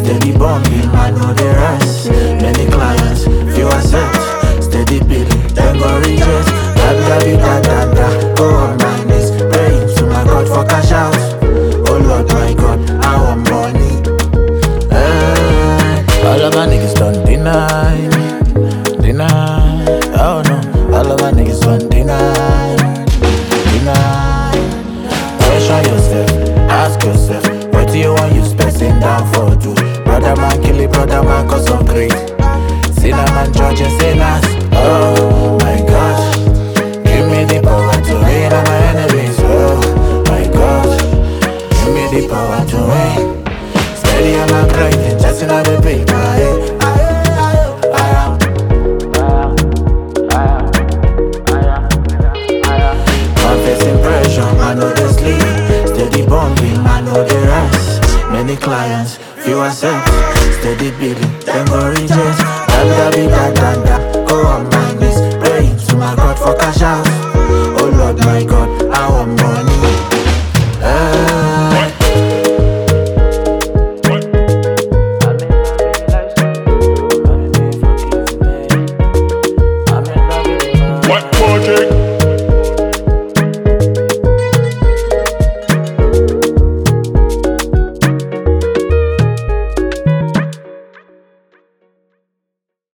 steady bumping, I know the rest. Many clients, few accept, steady billing, then go reject. Da, go on my knees, praying to my God for cash out. Oh Lord, my God, I want money. All of my niggas done deny me, deny. Oh no, all of my niggas done deny, deny. Question yourself, ask yourself, what do you want you spending down for? Do brother man kill it, brother man cause of greed. Sinner man judging sinners. Oh my God, give me the power to read all my enemies. Oh my God, give me the power to win. Steady on my grinding, just another paper. I'm facing pressure, I know the sleep. Steady bumping, I know the rest. Many clients, few accept, steady billing, then go reject. Da, go on my knees, praying to my God for cash out. Oh Lord, my God, I want money.